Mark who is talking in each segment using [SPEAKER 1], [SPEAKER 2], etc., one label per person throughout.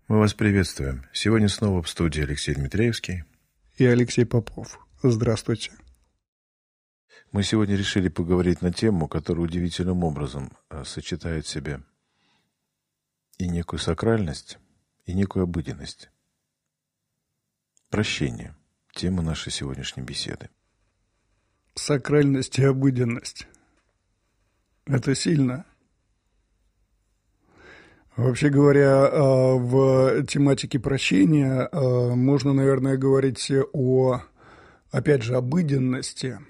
[SPEAKER 1] Мы вас приветствуем. Сегодня снова в студии Алексей Дмитриевский
[SPEAKER 2] и Алексей Попов. Здравствуйте.
[SPEAKER 1] Мы сегодня решили поговорить на тему, которая удивительным образом сочетает в себе и некую сакральность, и некую обыденность. Прощение. Тема нашей сегодняшней беседы.
[SPEAKER 2] Сакральность и обыденность. Это сильно. Вообще говоря, в тематике прощения можно, наверное, говорить о, опять же, обыденности.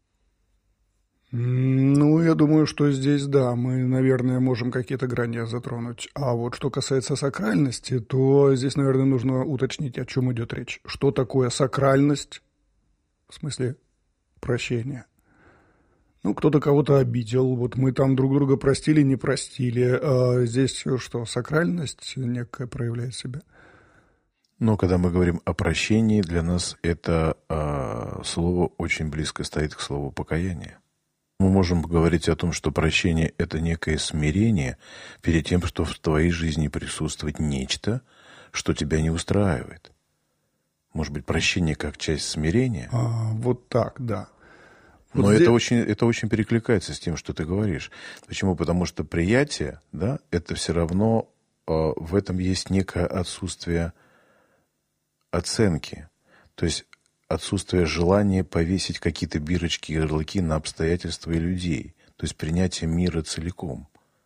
[SPEAKER 2] Я думаю, что здесь, да, мы, наверное, можем какие-то грани затронуть. А вот что касается сакральности, то здесь, наверное, нужно уточнить, о чем идет речь. Что такое сакральность, в смысле прощения? Кто-то кого-то обидел, вот мы там друг друга простили, не простили. А здесь что, сакральность некая проявляет себя?
[SPEAKER 1] Но когда мы говорим о прощении, для нас это слово очень близко стоит к слову покаяние. Мы можем говорить о том, что прощение – это некое смирение перед тем, что в твоей жизни присутствует нечто, что тебя не устраивает. Может быть, прощение как часть смирения?
[SPEAKER 2] Вот так, да.
[SPEAKER 1] Но это очень перекликается с тем, что ты говоришь. Почему? Потому что приятие, да, это все равно в этом есть некое отсутствие оценки. То есть отсутствие желания повесить какие-то бирочки и ярлыки на обстоятельства и людей. То есть принятие мира целиком.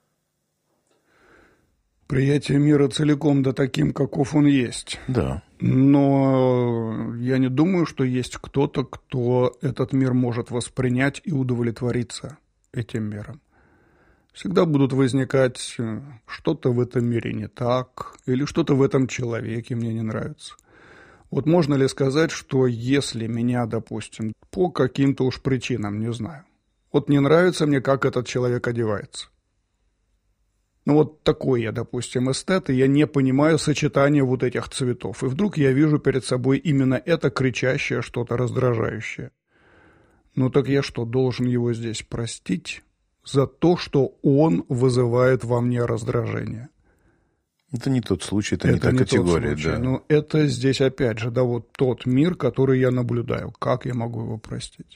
[SPEAKER 2] Принятие мира целиком, да таким, каков он есть.
[SPEAKER 1] Да.
[SPEAKER 2] Но я не думаю, что есть кто-то, кто этот мир может воспринять и удовлетвориться этим миром. Всегда будут возникать что-то в этом мире не так, или что-то в этом человеке мне не нравится. Вот можно ли сказать, что если меня, допустим, по каким-то уж причинам, не знаю, вот не нравится мне, как этот человек одевается. Вот такой я, допустим, эстет, и я не понимаю сочетания вот этих цветов. И вдруг я вижу перед собой именно это кричащее что-то раздражающее. Так я что, должен его здесь простить за то, что он вызывает во мне раздражение?
[SPEAKER 1] Это не тот случай, это не та категория, да.
[SPEAKER 2] Но это здесь опять же, да, вот тот мир, который я наблюдаю. Как я могу его простить?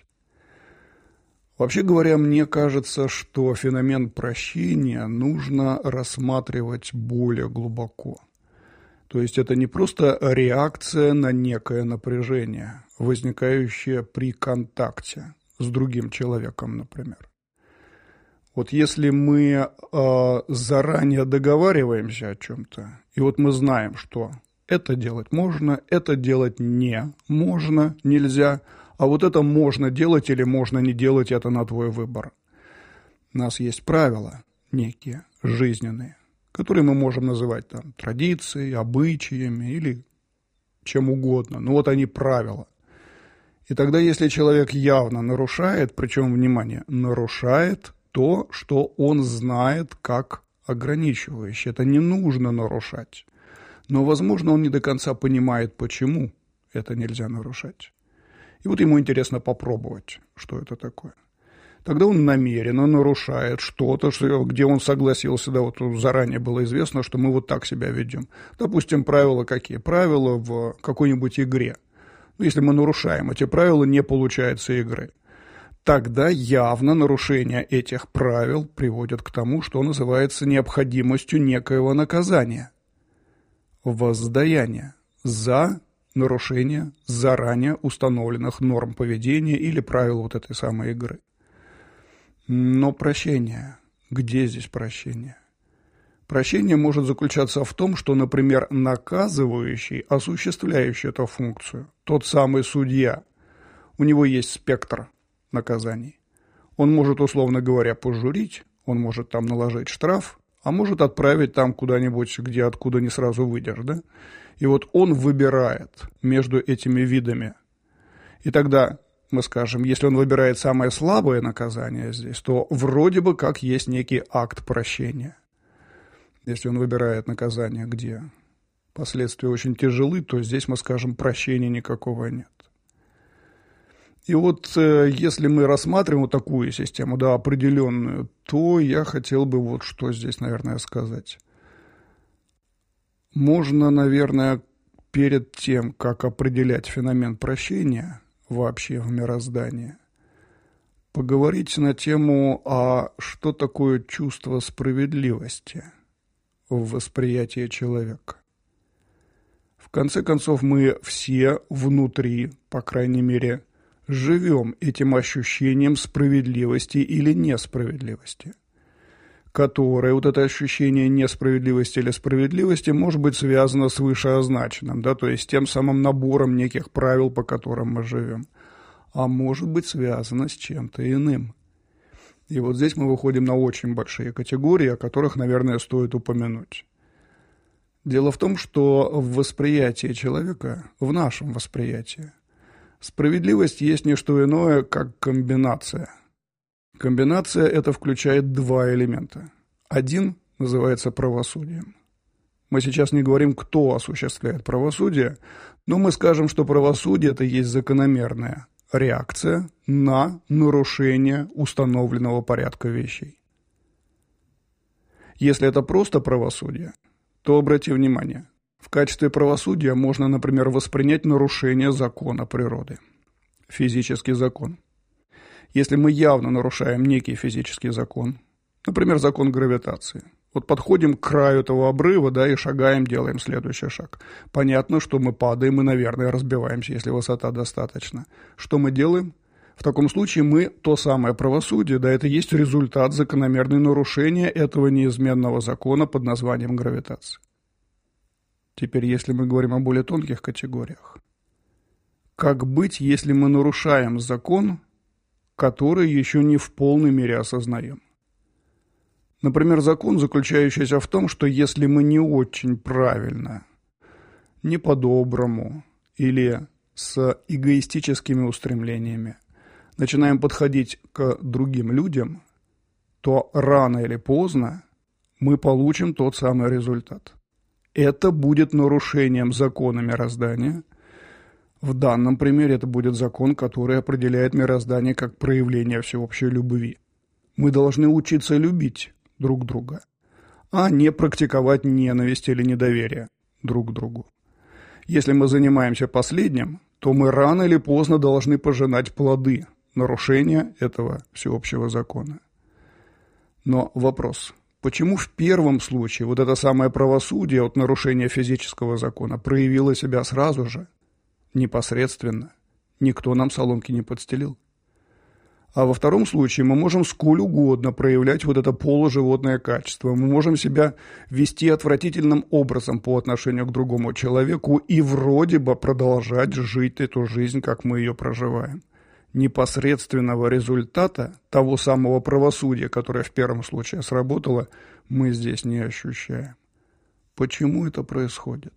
[SPEAKER 2] Вообще говоря, мне кажется, что феномен прощения нужно рассматривать более глубоко. То есть это не просто реакция на некое напряжение, возникающее при контакте с другим человеком, например. Вот если мы заранее договариваемся о чем-то, и вот мы знаем, что это делать можно, это делать не можно, нельзя, а вот это можно делать или можно не делать, это на твой выбор. У нас есть правила некие, жизненные, которые мы можем называть там традицией, обычаями или чем угодно. Вот они правила. И тогда, если человек явно нарушает, причем, внимание, нарушает то, что он знает как ограничивающее. Это не нужно нарушать. Но, возможно, он не до конца понимает, почему это нельзя нарушать. И вот ему интересно попробовать, что это такое. Тогда он намеренно нарушает что-то, где он согласился, да, вот заранее было известно, что мы вот так себя ведем. Допустим, правила какие? Правила в какой-нибудь игре. Если мы нарушаем эти правила, не получается игры. Тогда явно нарушение этих правил приводит к тому, что называется необходимостью некоего наказания. Воздаяние за нарушение заранее установленных норм поведения или правил вот этой самой игры. Но прощение. Где здесь прощение? Прощение может заключаться в том, что, например, наказывающий, осуществляющий эту функцию, тот самый судья, у него есть спектр наказаний. Он может, условно говоря, пожурить, он может там наложить штраф, а может отправить там куда-нибудь, откуда не сразу выйдешь, да? И вот он выбирает между этими видами. И тогда мы скажем, если он выбирает самое слабое наказание здесь, то вроде бы как есть некий акт прощения. Если он выбирает наказание, где последствия очень тяжелы, то здесь мы скажем, прощения никакого нет. И вот если мы рассматриваем вот такую систему, да, определенную, то я хотел бы вот что здесь, наверное, сказать. Можно, наверное, перед тем, как определять феномен прощения вообще в мироздании, поговорить на тему, а что такое чувство справедливости в восприятии человека. В конце концов, мы все внутри, по крайней мере, живем этим ощущением справедливости или несправедливости, которое, вот это ощущение несправедливости или справедливости, может быть связано с вышеозначенным, да, то есть тем самым набором неких правил, по которым мы живем, а может быть связано с чем-то иным. И вот здесь мы выходим на очень большие категории, о которых, наверное, стоит упомянуть. Дело в том, что в восприятии человека, в нашем восприятии, справедливость есть не что иное, как комбинация. Комбинация это включает два элемента. Один называется правосудием. Мы сейчас не говорим, кто осуществляет правосудие, но мы скажем, что правосудие это есть закономерная реакция на нарушение установленного порядка вещей. Если это просто правосудие, то обрати внимание, в качестве правосудия можно, например, воспринять нарушение закона природы, физический закон. Если мы явно нарушаем некий физический закон, например, закон гравитации, вот подходим к краю этого обрыва, да, и шагаем, делаем следующий шаг. Понятно, что мы падаем и, наверное, разбиваемся, если высота достаточна. Что мы делаем? В таком случае мы то самое правосудие, да, это есть результат закономерного нарушения этого неизменного закона под названием гравитация. Теперь, если мы говорим о более тонких категориях, как быть, если мы нарушаем закон, который еще не в полной мере осознаем? Например, закон, заключающийся в том, что если мы не очень правильно, не по-доброму или с эгоистическими устремлениями начинаем подходить к другим людям, то рано или поздно мы получим тот самый результат. Это будет нарушением закона мироздания. В данном примере это будет закон, который определяет мироздание как проявление всеобщей любви. Мы должны учиться любить друг друга, а не практиковать ненависть или недоверие друг к другу. Если мы занимаемся последним, то мы рано или поздно должны пожинать плоды нарушения этого всеобщего закона. Но вопрос, почему в первом случае вот это самое правосудие от нарушения физического закона проявило себя сразу же, непосредственно, никто нам соломки не подстелил? А во втором случае мы можем сколь угодно проявлять вот это полуживотное качество. Мы можем себя вести отвратительным образом по отношению к другому человеку и вроде бы продолжать жить эту жизнь, как мы ее проживаем. Непосредственного результата того самого правосудия, которое в первом случае сработало, мы здесь не ощущаем. Почему это происходит?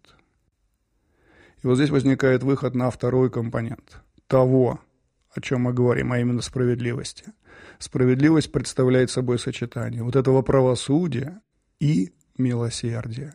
[SPEAKER 2] И вот здесь возникает выход на второй компонент того, о чем мы говорим, а именно справедливости. Справедливость представляет собой сочетание вот этого правосудия и милосердия.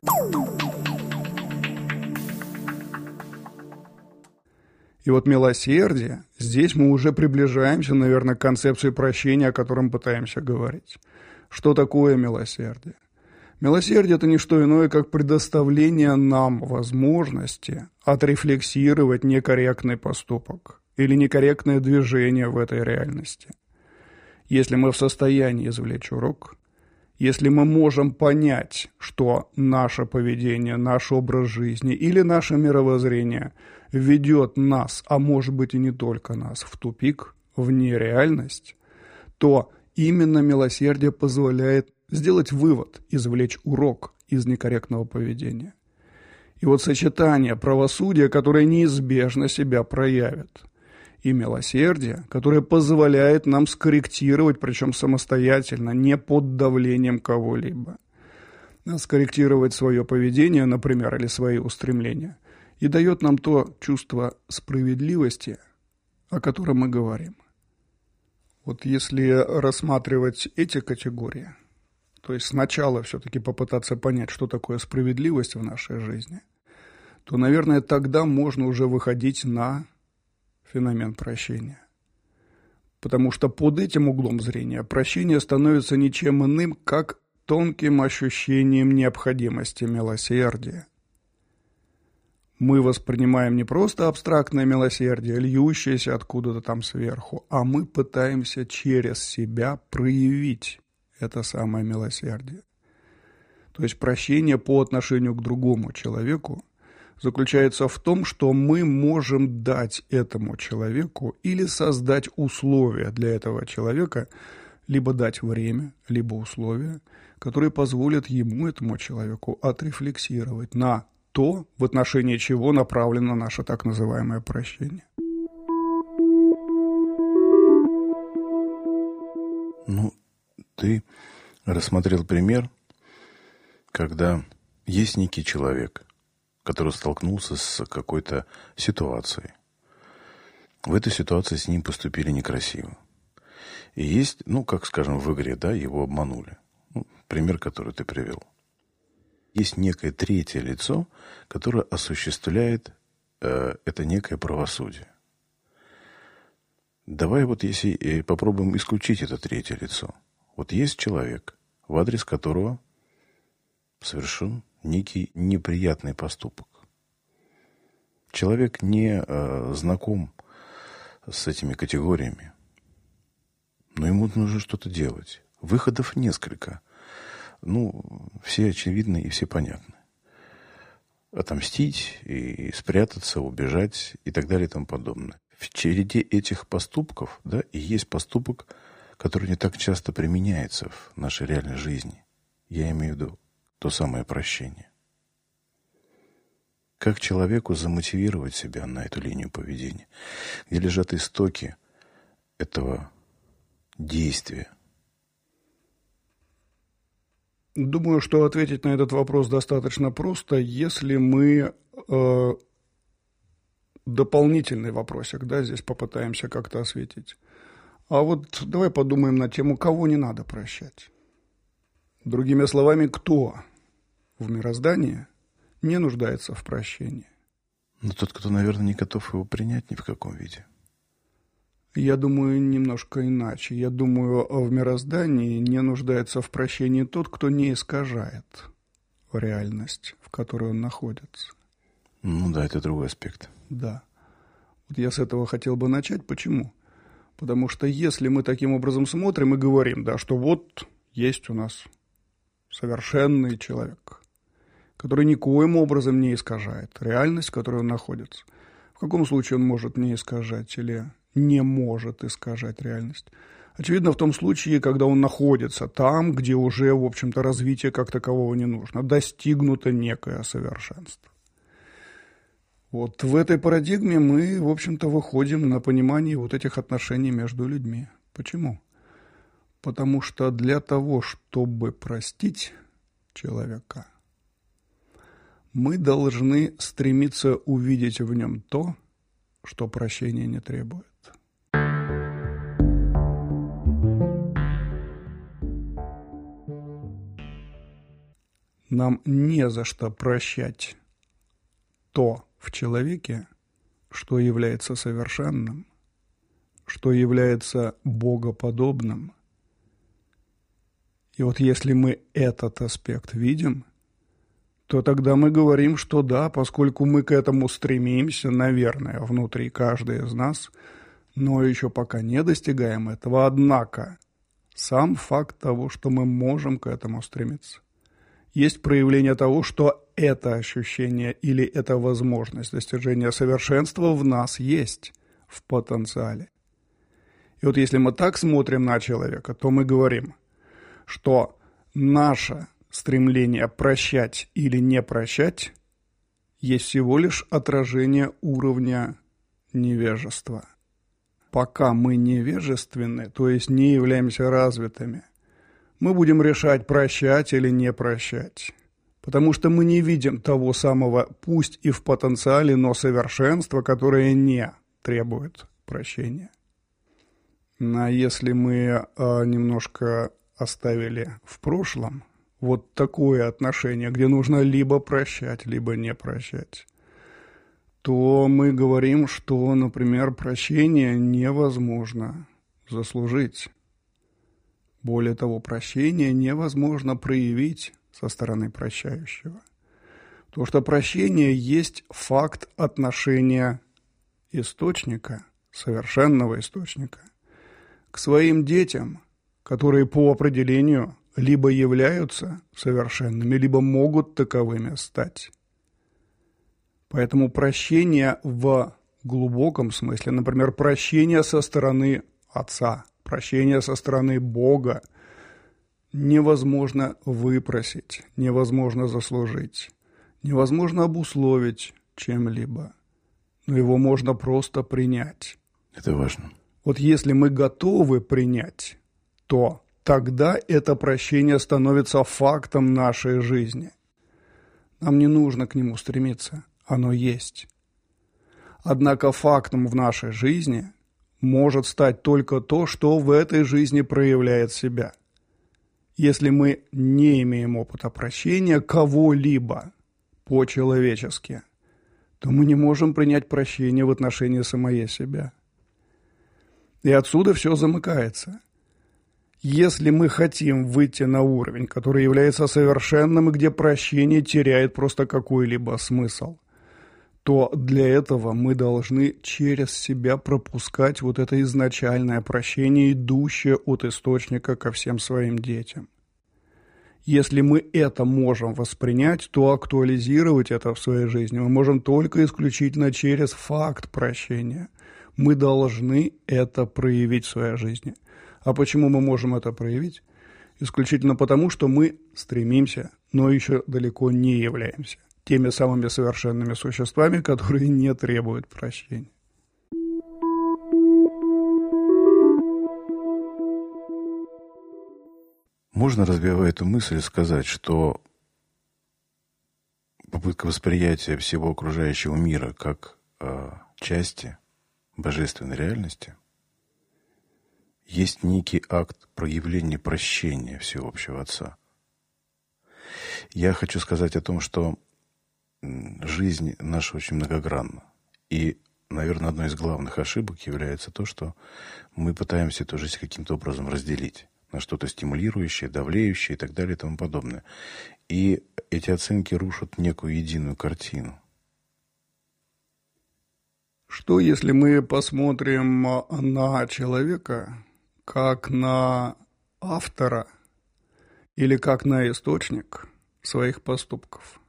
[SPEAKER 2] И вот милосердие, здесь мы уже приближаемся, наверное, к концепции прощения, о котором пытаемся говорить. Что такое милосердие? Милосердие – это не что иное, как предоставление нам возможности отрефлексировать некорректный поступок или некорректное движение в этой реальности. Если мы в состоянии извлечь урок, если мы можем понять, что наше поведение, наш образ жизни или наше мировоззрение ведет нас, а может быть и не только нас, в тупик, в нереальность, то именно милосердие позволяет сделать вывод, извлечь урок из некорректного поведения. И вот сочетание правосудия, которое неизбежно себя проявит, и милосердие, которое позволяет нам скорректировать, причем самостоятельно, не под давлением кого-либо, скорректировать свое поведение, например, или свои устремления, и дает нам то чувство справедливости, о котором мы говорим. Вот если рассматривать эти категории, то есть сначала все-таки попытаться понять, что такое справедливость в нашей жизни, то, наверное, тогда можно уже выходить на феномен прощения. Потому что под этим углом зрения прощение становится ничем иным, как тонким ощущением необходимости милосердия. Мы воспринимаем не просто абстрактное милосердие, льющееся откуда-то там сверху, а мы пытаемся через себя проявить это самое милосердие. То есть прощение по отношению к другому человеку заключается в том, что мы можем дать этому человеку или создать условия для этого человека, либо дать время, либо условия, которые позволят ему, этому человеку, отрефлексировать на то, в отношении чего направлено наше так называемое прощение.
[SPEAKER 1] Ну, ты рассмотрел пример, когда есть некий человек, который столкнулся с какой-то ситуацией. В этой ситуации с ним поступили некрасиво. И есть, как скажем, в игре, да, его обманули. Пример, который ты привел. Есть некое третье лицо, которое осуществляет это некое правосудие. Давай если попробуем исключить это третье лицо. Вот есть человек, в адрес которого совершен некий неприятный поступок. Человек не знаком с этими категориями, но ему нужно что-то делать. Выходов несколько. Все очевидны и все понятны. Отомстить, и спрятаться, убежать и так далее и тому подобное. В череде этих поступков, да, и есть поступок, который не так часто применяется в нашей реальной жизни. Я имею в виду то самое прощение. Как человеку замотивировать себя на эту линию поведения, где лежат истоки этого действия?
[SPEAKER 2] Думаю, что ответить на этот вопрос достаточно просто, если мы дополнительный вопросик, да, здесь попытаемся как-то осветить. А вот давай подумаем на тему, кого не надо прощать. Другими словами, кто в мироздании не нуждается в прощении?
[SPEAKER 1] Тот, кто, наверное, не готов его принять ни в каком виде.
[SPEAKER 2] Я думаю, немножко иначе. Я думаю, в мироздании не нуждается в прощении тот, кто не искажает реальность, в которой он находится.
[SPEAKER 1] Да, это другой аспект.
[SPEAKER 2] Да. Вот я с этого хотел бы начать. Почему? Потому что если мы таким образом смотрим и говорим, да, что вот есть у нас совершенный человек, который никоим образом не искажает реальность, в которой он находится. В каком случае он может не искажать или не может искажать реальность? Очевидно, в том случае, когда он находится там, где уже, в общем-то, развитие как такового не нужно, достигнуто некое совершенство. Вот в этой парадигме мы, в общем-то, выходим на понимание вот этих отношений между людьми. Почему? Потому что для того, чтобы простить человека, мы должны стремиться увидеть в нем то, что прощения не требует. Нам не за что прощать то в человеке, что является совершенным, что является богоподобным. И вот если мы этот аспект видим, то тогда мы говорим, что да, поскольку мы к этому стремимся, наверное, внутри каждый из нас, но еще пока не достигаем этого, однако сам факт того, что мы можем к этому стремиться, есть проявление того, что это ощущение или эта возможность достижения совершенства в нас есть, в потенциале. И вот если мы так смотрим на человека, то мы говорим, что наше стремление прощать или не прощать есть всего лишь отражение уровня невежества. Пока мы невежественны, то есть не являемся развитыми, мы будем решать, прощать или не прощать. Потому что мы не видим того самого, пусть и в потенциале, но совершенства, которое не требует прощения. А если мы немножко оставили в прошлом вот такое отношение, где нужно либо прощать, либо не прощать, то мы говорим, что, например, прощение невозможно заслужить. Более того, прощение невозможно проявить со стороны прощающего. Потому что прощение есть факт отношения источника, совершенного источника, к своим детям, которые по определению либо являются совершенными, либо могут таковыми стать. Поэтому прощение в глубоком смысле, например, прощение со стороны Отца, прощение со стороны Бога, невозможно выпросить, невозможно заслужить, невозможно обусловить чем-либо, но его можно просто принять.
[SPEAKER 1] Это важно.
[SPEAKER 2] Вот если мы готовы принять, то тогда это прощение становится фактом нашей жизни. Нам не нужно к нему стремиться, оно есть. Однако фактом в нашей жизни может стать только то, что в этой жизни проявляет себя. Если мы не имеем опыта прощения кого-либо по-человечески, то мы не можем принять прощение в отношении самого себя. И отсюда все замыкается. Если мы хотим выйти на уровень, который является совершенным и где прощение теряет просто какой-либо смысл, то для этого мы должны через себя пропускать вот это изначальное прощение, идущее от источника ко всем своим детям. Если мы это можем воспринять, то актуализировать это в своей жизни мы можем только исключительно через факт прощения. Мы должны это проявить в своей жизни. А почему мы можем это проявить? Исключительно потому, что мы стремимся, но еще далеко не являемся теми самыми совершенными существами, которые не требуют прощения.
[SPEAKER 1] Можно, развивая эту мысль, сказать, что попытка восприятия всего окружающего мира как части божественной реальности есть некий акт проявления прощения всеобщего Отца. Я хочу сказать о том, что жизнь наша очень многогранна. И, наверное, одной из главных ошибок является то, что мы пытаемся эту жизнь каким-то образом разделить на что-то стимулирующее, давлеющее и так далее и тому подобное. И эти оценки рушат некую единую картину.
[SPEAKER 2] Что, если мы посмотрим на человека как на автора или как на источник своих поступков?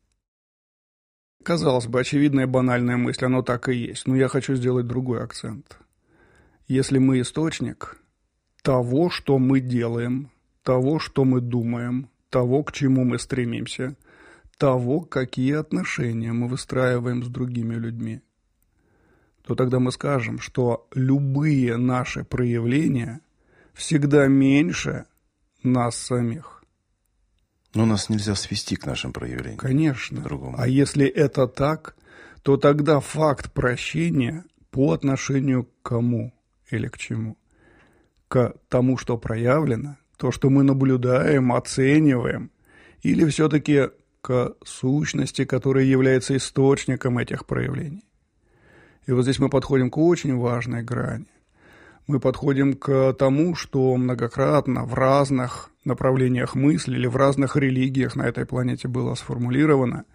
[SPEAKER 2] Казалось бы, очевидная банальная мысль, оно так и есть, но я хочу сделать другой акцент. Если мы источник того, что мы делаем, того, что мы думаем, того, к чему мы стремимся, того, какие отношения мы выстраиваем с другими людьми, то тогда мы скажем, что любые наши проявления всегда меньше нас самих.
[SPEAKER 1] Но нас нельзя свести к нашим проявлениям.
[SPEAKER 2] Конечно.
[SPEAKER 1] По-другому.
[SPEAKER 2] А если это так, то тогда факт прощения по отношению к кому или к чему? К тому, что проявлено, то, что мы наблюдаем, оцениваем, или все-таки к сущности, которая является источником этих проявлений? И вот здесь мы подходим к очень важной грани. Мы подходим к тому, что многократно в разных направлениях мысли или в разных религиях на этой планете было сформулировано.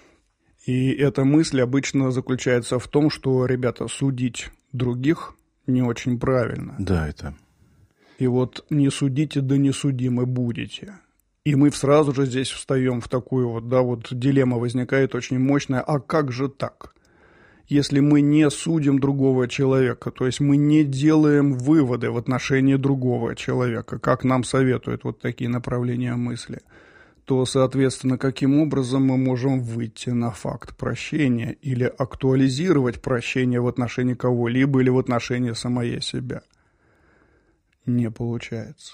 [SPEAKER 2] И эта мысль обычно заключается в том, что, ребята, судить других не очень правильно.
[SPEAKER 1] Да, это.
[SPEAKER 2] И вот не судите, да не судимы будете. И мы сразу же здесь встаем в такую вот, да, вот дилемма возникает очень мощная. А как же так? Если мы не судим другого человека, то есть мы не делаем выводы в отношении другого человека, как нам советуют вот такие направления мысли, то, соответственно, каким образом мы можем выйти на факт прощения или актуализировать прощение в отношении кого-либо или в отношении самого себя? Не получается.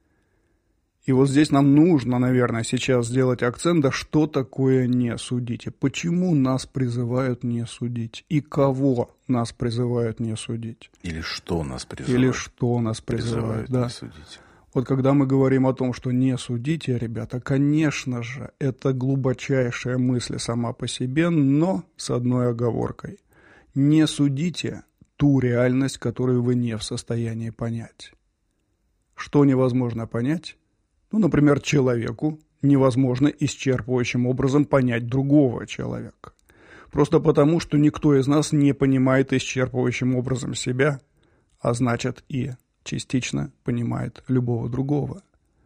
[SPEAKER 2] И вот здесь нам нужно, наверное, сейчас сделать акцент, да что такое не судите? Почему нас призывают не судить? И кого нас призывают не судить?
[SPEAKER 1] Или что нас призывают?
[SPEAKER 2] Или что нас призывают, да.
[SPEAKER 1] Не судить.
[SPEAKER 2] Вот когда мы говорим о том, что не судите, ребята, конечно же, это глубочайшая мысль сама по себе, но с одной оговоркой. Не судите ту реальность, которую вы не в состоянии понять. Что невозможно понять? Например, человеку невозможно исчерпывающим образом понять другого человека. Просто потому, что никто из нас не понимает исчерпывающим образом себя, а значит и частично понимает любого другого.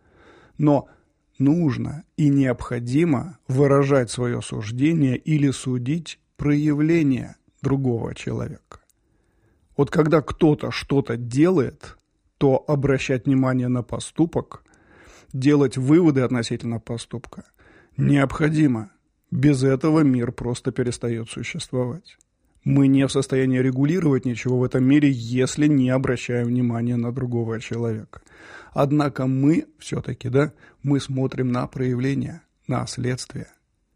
[SPEAKER 2] Но нужно и необходимо выражать свое суждение или судить проявление другого человека. Вот когда кто-то что-то делает, то обращать внимание на поступок, делать выводы относительно поступка необходимо. Без этого мир просто перестает существовать. Мы не в состоянии регулировать ничего в этом мире, если не обращаем внимания на другого человека. Однако мы все-таки, мы смотрим на проявления, на следствия.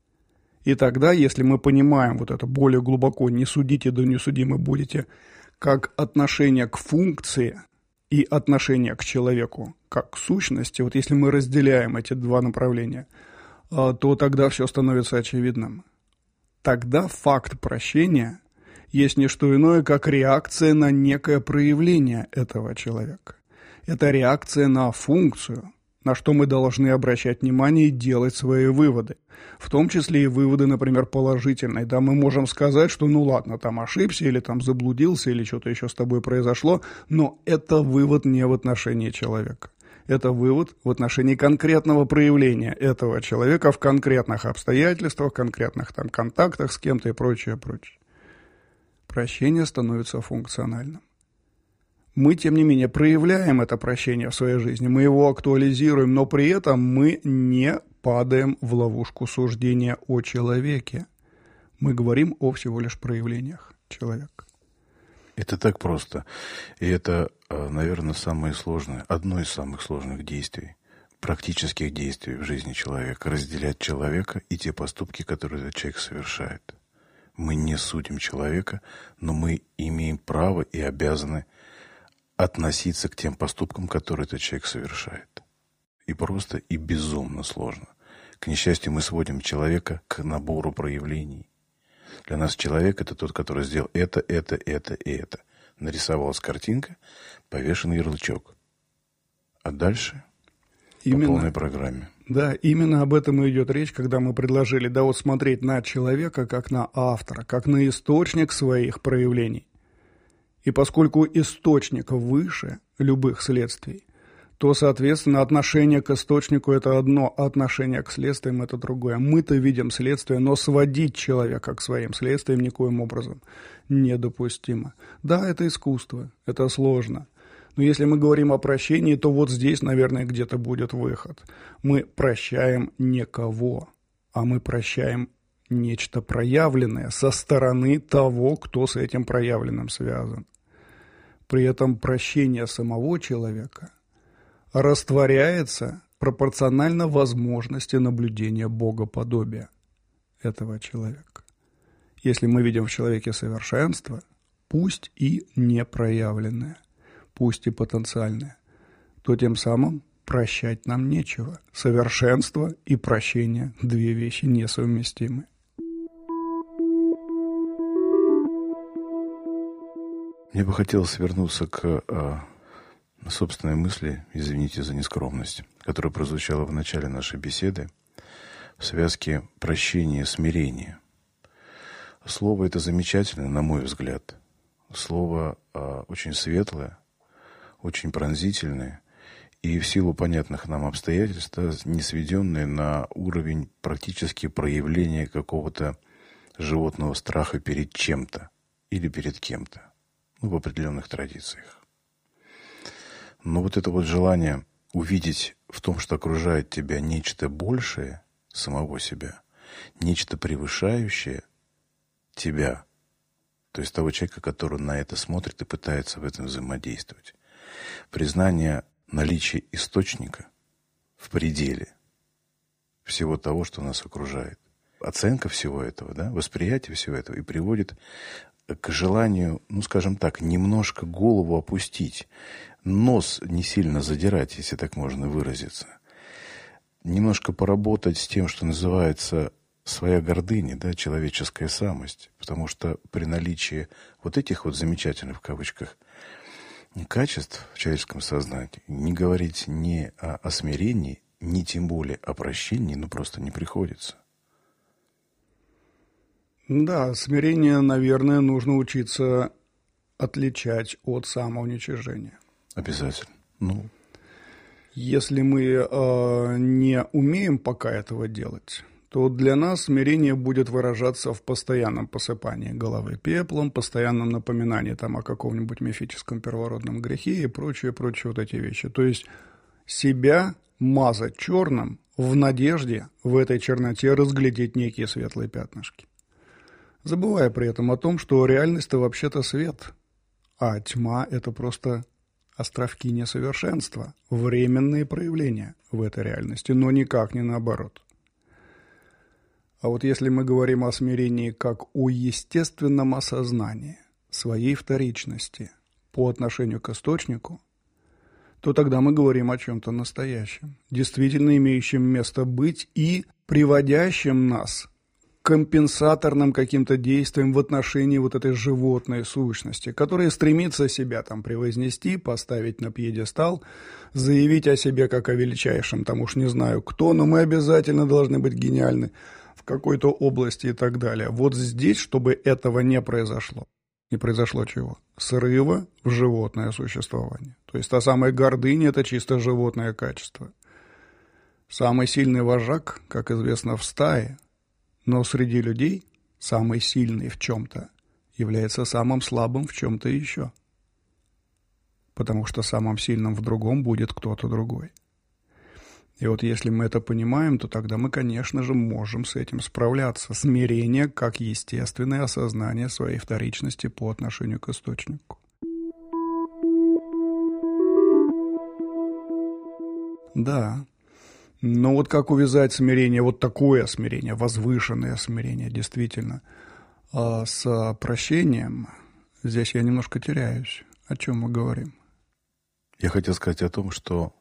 [SPEAKER 2] И тогда, если мы понимаем вот это более глубоко, не судите, да не судимы будете, как отношение к функции и отношение к человеку, как к сущности, вот если мы разделяем эти два направления, то тогда все становится очевидным. Тогда факт прощения есть не что иное, как реакция на некое проявление этого человека. Это реакция на функцию, на что мы должны обращать внимание и делать свои выводы. В том числе и выводы, например, положительные. Да, мы можем сказать, что ладно, там ошибся, или там заблудился, или что-то еще с тобой произошло, но это вывод не в отношении человека. Это вывод в отношении конкретного проявления этого человека в конкретных обстоятельствах, конкретных там контактах с кем-то и прочее, прочее. Прощение становится функциональным. Мы, тем не менее, проявляем это прощение в своей жизни, мы его актуализируем, но при этом мы не падаем в ловушку суждения о человеке. Мы говорим о всего лишь проявлениях человека.
[SPEAKER 1] Это так просто. И это, наверное, самое сложное, одно из самых сложных действий, практических действий в жизни человека. Разделять человека и те поступки, которые этот человек совершает. Мы не судим человека, но мы имеем право и обязаны относиться к тем поступкам, которые этот человек совершает. И просто, и безумно сложно. К несчастью, мы сводим человека к набору проявлений. Для нас человек – это тот, который сделал это и это. Нарисовалась картинка, повешен ярлычок. А дальше по полной программе.
[SPEAKER 2] Да, именно об этом и идет речь, когда мы предложили, смотреть на человека как на автора, как на источник своих проявлений. И поскольку источник выше любых следствий, то, соответственно, отношение к источнику – это одно, а отношение к следствиям – это другое. Мы-то видим следствие, но сводить человека к своим следствиям никоим образом недопустимо. Да, это искусство, это сложно. Но если мы говорим о прощении, то вот здесь, наверное, где-то будет выход. Мы прощаем не кого, а мы прощаем нечто проявленное со стороны того, кто с этим проявленным связан. При этом прощение самого человека растворяется пропорционально возможности наблюдения богоподобия этого человека. Если мы видим в человеке совершенство, пусть и непроявленное, пусть и потенциальное, то тем самым прощать нам нечего. Совершенство и прощение – две вещи несовместимы.
[SPEAKER 1] Мне бы хотелось вернуться к собственной мысли, извините за нескромность, которая прозвучала в начале нашей беседы, в связке прощения и смирения. Слово это замечательное, на мой взгляд. Слово очень светлое, очень пронзительное и в силу понятных нам обстоятельств не сведенное на уровень практически проявления какого-то животного страха перед чем-то или перед кем-то, в определенных традициях. Но вот это вот желание увидеть в том, что окружает тебя, нечто большее самого себя, нечто превышающее тебя, то есть того человека, который на это смотрит и пытается в этом взаимодействовать. Признание наличия источника в пределе всего того, что нас окружает. Оценка всего этого, восприятие всего этого и приводит к желанию, скажем так, немножко голову опустить, нос не сильно задирать, если так можно выразиться. Немножко поработать с тем, что называется своя гордыня, человеческая самость. Потому что при наличии вот этих вот замечательных, в кавычках, качеств в человеческом сознании не говорить ни о смирении, ни тем более о прощении, просто не приходится.
[SPEAKER 2] Да, смирение, наверное, нужно учиться отличать от самоуничижения.
[SPEAKER 1] Обязательно.
[SPEAKER 2] Если мы не умеем пока этого делать, то для нас смирение будет выражаться в постоянном посыпании головы пеплом, постоянном напоминании о каком-нибудь мифическом первородном грехе и прочие вот эти вещи. То есть себя мазать черным в надежде в этой черноте разглядеть некие светлые пятнышки, забывая при этом о том, что реальность-то вообще-то свет, а тьма – это просто островки несовершенства, временные проявления в этой реальности, но никак не наоборот. А вот если мы говорим о смирении как о естественном осознании своей вторичности по отношению к источнику, то тогда мы говорим о чем-то настоящем, действительно имеющем место быть и приводящем нас к компенсаторным каким-то действиям в отношении вот этой животной сущности, которая стремится себя превознести, поставить на пьедестал, заявить о себе как о величайшем, уж не знаю кто, но мы обязательно должны быть гениальны в какой-то области и так далее. Вот здесь, чтобы этого не произошло. Не произошло чего? Срыва в животное существование. То есть та самая гордыня – это чисто животное качество. Самый сильный вожак, как известно, в стае, но среди людей самый сильный в чем-то является самым слабым в чем-то еще. Потому что самым сильным в другом будет кто-то другой. И вот если мы это понимаем, то тогда мы, конечно же, можем с этим справляться. Смирение как естественное осознание своей вторичности по отношению к источнику. Да. Но вот как увязать смирение, вот такое смирение, возвышенное смирение, действительно, с прощением, здесь я немножко теряюсь. О чем мы говорим?
[SPEAKER 1] Я хотел сказать о том, что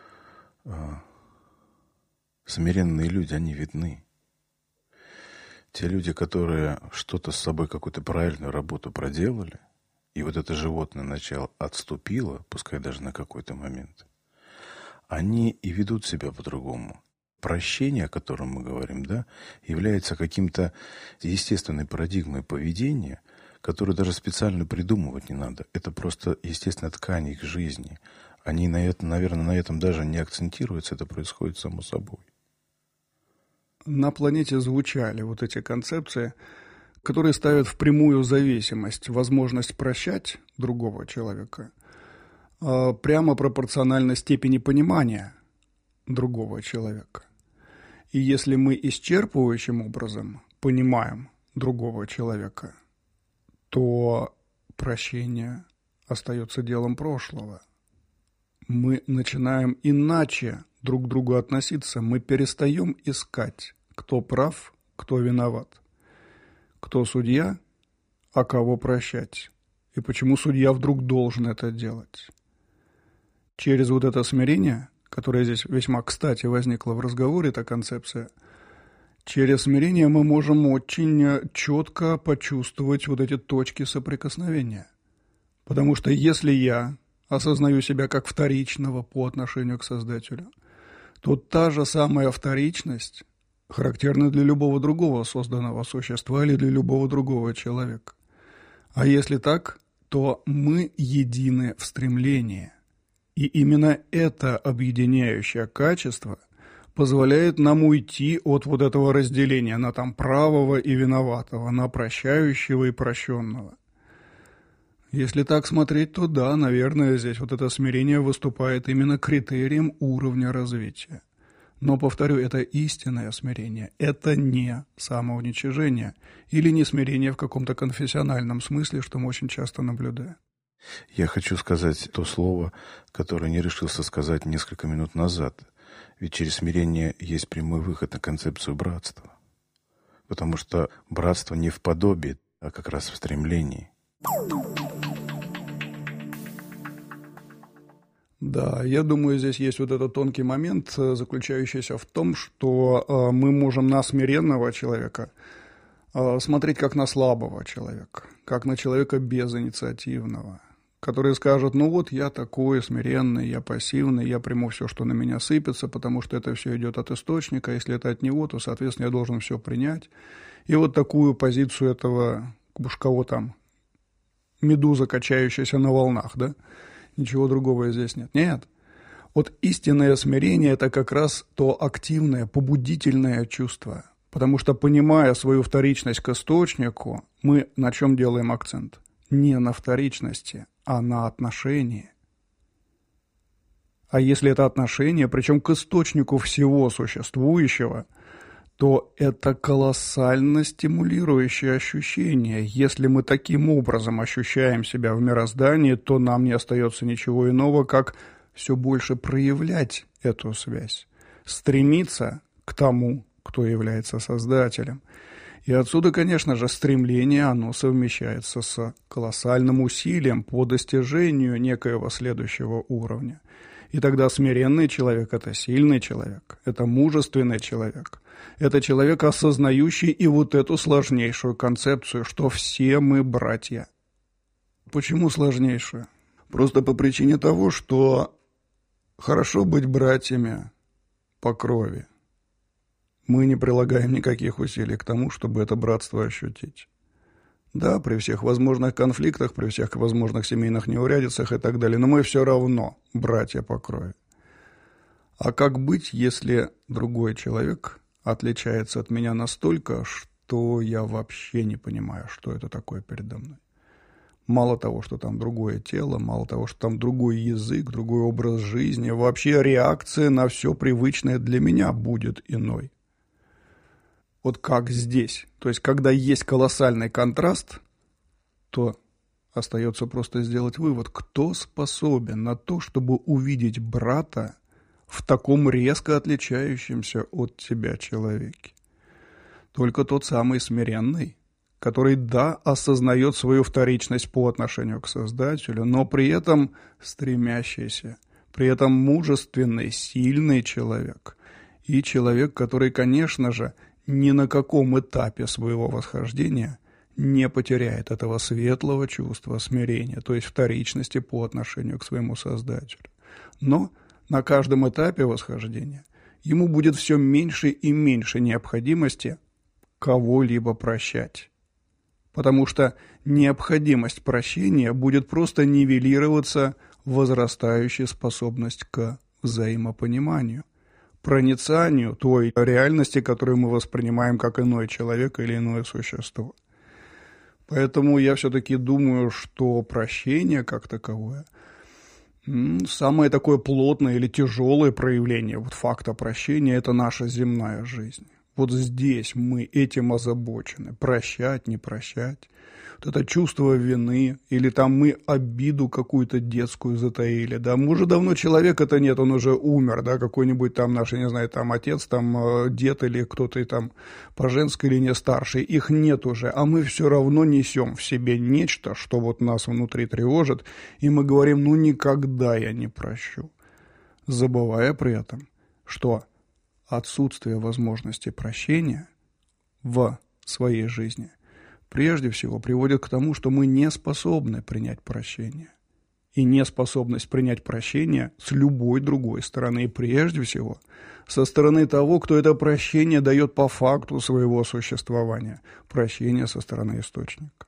[SPEAKER 1] смиренные люди, они видны. Те люди, которые что-то с собой, какую-то правильную работу проделали, и вот это животное начало отступило, пускай даже на какой-то момент, они и ведут себя по-другому. Прощение, о котором мы говорим, является каким-то естественной парадигмой поведения, которую даже специально придумывать не надо. Это просто естественная ткань их жизни. Они, наверное, на этом даже не акцентируются, это происходит само собой.
[SPEAKER 2] На планете звучали вот эти концепции, которые ставят в прямую зависимость возможность прощать другого человека прямо пропорционально степени понимания другого человека. И если мы исчерпывающим образом понимаем другого человека, то прощение остается делом прошлого. Мы начинаем иначе друг к другу относиться, мы перестаем искать, кто прав, кто виноват, кто судья, а кого прощать, и почему судья вдруг должен это делать. Через вот это смирение, которое здесь весьма кстати возникло в разговоре, эта концепция, через смирение мы можем очень четко почувствовать вот эти точки соприкосновения. Потому что если я осознаю себя как вторичного по отношению к Создателю, то та же самая вторичность характерна для любого другого созданного существа или для любого другого человека. А если так, то мы едины в стремлении. И именно это объединяющее качество позволяет нам уйти от вот этого разделения на правого и виноватого, на прощающего и прощенного. Если так смотреть, то да, наверное, здесь вот это смирение выступает именно критерием уровня развития. Но, повторю, это истинное смирение, это не самоуничижение или не смирение в каком-то конфессиональном смысле, что мы очень часто наблюдаем.
[SPEAKER 1] Я хочу сказать то слово, которое не решился сказать несколько минут назад. Ведь через смирение есть прямой выход на концепцию братства. Потому что братство не в подобии, а как раз в стремлении.
[SPEAKER 2] Да, я думаю, здесь есть вот этот тонкий момент, заключающийся в том, что мы можем на смиренного человека смотреть как на слабого человека, как на человека безинициативного. которые скажут: ну вот я такой смиренный, я пассивный, я приму все, что на меня сыпется, потому что это все идет от источника, если это от него, то, соответственно, я должен все принять. И вот такую позицию этого, уж кого там, медуза, качающаяся на волнах, да? Ничего другого здесь нет. Нет. Вот истинное смирение – это как раз то активное, побудительное чувство. Потому что, понимая свою вторичность к источнику, мы на чем делаем акцент? Не на вторичности, а на отношении. А если это отношение, причем к источнику всего существующего, то это колоссально стимулирующее ощущение. Если мы таким образом ощущаем себя в мироздании, то нам не остается ничего иного, как все больше проявлять эту связь, стремиться к тому, кто является Создателем. И отсюда, конечно же, стремление, оно совмещается с колоссальным усилием по достижению некоего следующего уровня. И тогда смиренный человек – это сильный человек, это мужественный человек, это человек, осознающий и вот эту сложнейшую концепцию, что все мы братья. Почему сложнейшую? Просто по причине того, что хорошо быть братьями по крови. Мы не прилагаем никаких усилий к тому, чтобы это братство ощутить. Да, при всех возможных конфликтах, при всех возможных семейных неурядицах и так далее, но мы все равно братья по крови. А как быть, если другой человек отличается от меня настолько, что я вообще не понимаю, что это такое передо мной? Мало того, что там другое тело, мало того, что там другой язык, другой образ жизни, вообще реакция на все привычное для меня будет иной. Вот как здесь. То есть, когда есть колоссальный контраст, то остается просто сделать вывод, кто способен на то, чтобы увидеть брата в таком резко отличающемся от тебя человеке. Только тот самый смиренный, который, да, осознает свою вторичность по отношению к Создателю, но при этом стремящийся, при этом мужественный, сильный человек. И человек, который, конечно же, ни на каком этапе своего восхождения не потеряет этого светлого чувства смирения, то есть вторичности по отношению к своему Создателю. Но на каждом этапе восхождения ему будет все меньше и меньше необходимости кого-либо прощать. Потому что необходимость прощения будет просто нивелироваться возрастающей способность к взаимопониманию, проницанию той реальности, которую мы воспринимаем как иной человек или иное существо. Поэтому я все-таки думаю, что прощение как таковое самое такое плотное или тяжелое проявление вот факта прощения – это наша земная жизнь. Вот здесь мы этим озабочены. Прощать, не прощать. Вот это чувство вины, или там мы обиду какую-то детскую затаили, да, уже давно человека-то нет, он уже умер, да, какой-нибудь там наш, я не знаю, там отец, там дед или кто-то там по женской линии старший, их нет уже, а мы все равно несем в себе нечто, что вот нас внутри тревожит, и мы говорим, ну никогда я не прощу, забывая при этом, что отсутствие возможности прощения в своей жизни прежде всего приводит к тому, что мы не способны принять прощение. И неспособность принять прощение с любой другой стороны, и прежде всего со стороны того, кто это прощение дает по факту своего существования. Прощение со стороны источника.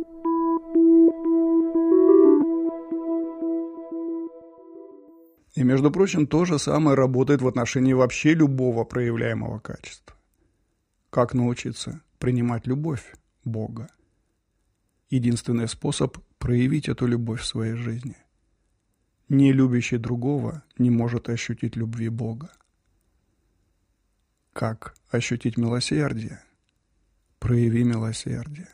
[SPEAKER 2] И, между прочим, то же самое работает в отношении вообще любого проявляемого качества. Как научиться принимать любовь Бога? Единственный способ проявить эту любовь в своей жизни. Не любящий другого не может ощутить любви Бога. Как ощутить милосердие? Прояви милосердие.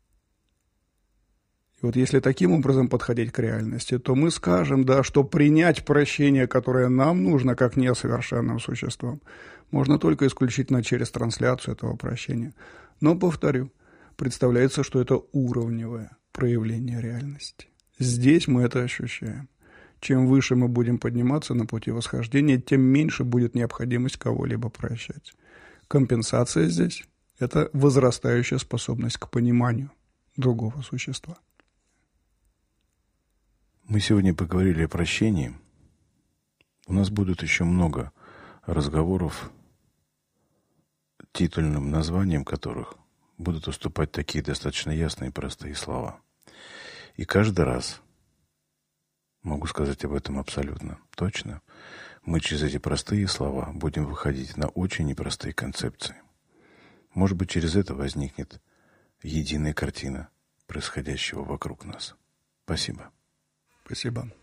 [SPEAKER 2] И вот если таким образом подходить к реальности, то мы скажем, да, что принять прощение, которое нам нужно, как несовершенным существам, можно только исключительно через трансляцию этого прощения. Но, повторю, представляется, что это уровневое проявление реальности. Здесь мы это ощущаем. Чем выше мы будем подниматься на пути восхождения, тем меньше будет необходимость кого-либо прощать. Компенсация здесь – это возрастающая способность к пониманию другого существа.
[SPEAKER 1] Мы сегодня поговорили о прощении. У нас будет еще много разговоров, титульным названием которых будут уступать такие достаточно ясные и простые слова. И каждый раз, могу сказать об этом абсолютно точно, мы через эти простые слова будем выходить на очень непростые концепции. Может быть, через это возникнет единая картина происходящего вокруг нас. Спасибо.
[SPEAKER 2] Спасибо.